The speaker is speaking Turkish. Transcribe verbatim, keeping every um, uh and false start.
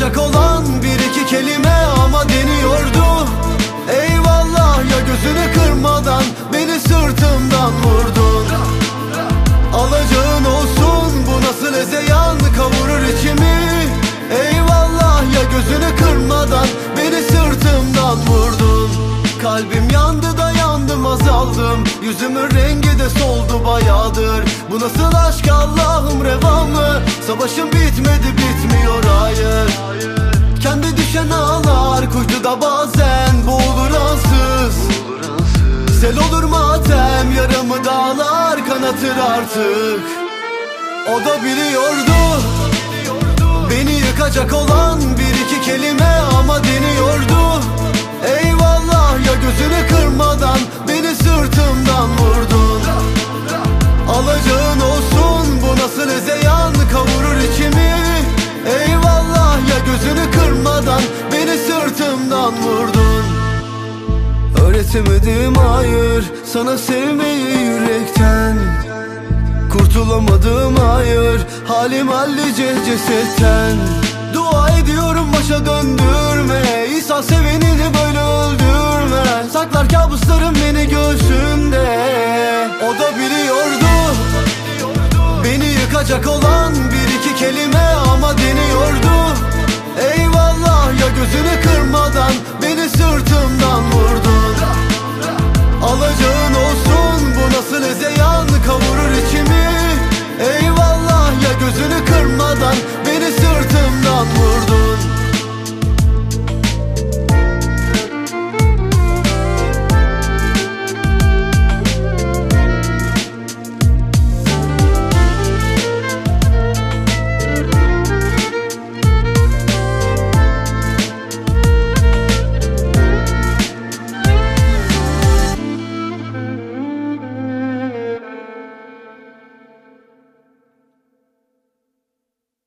yıkacak olan bir iki kelime ama deniyordu. Eyvallah ya gözünü kırmadan beni sırtımdan vurdun. Alacağın olsun, bu nasıl ezeyan kavurur içimi. Eyvallah ya gözünü kırmadan beni sırtımdan vurdun. Kalbim yandı da yandım, azaldım. Yüzümün rengi de soldu bayağıdır. Bu nasıl aşk Allah'ım, reva mı? Savaşım bitmedi, bitmiyor hayır. Kendi düşen ağlar, kuytuda bazen boğulur ansız. Sel olur matem, yaramı dağlar kanatır artık. O da biliyordu beni yıkacak olan bir iki kelime ama deniyordu. Eyvallah ya gözünü kırmadan beni sırtımdan vurdun. Alacağın olsun, bu nasıl ezeyan kavurur içimi. Eyvallah ya gözünü kırmadan beni sırtımdan vurdun. Öğretemedim hayır, sana sevmeyi yürekten. Kurtulamadım hayır, halim hallice cesetten. Dua ediyorum başa döndürme, İsa sevenini böyle öldürme. Saklar kabuslarım beni göğsünde. O da biliyordu beni yıkacak olan bir iki kelime ama deniyordu. Eyvallah ya gözünü kırma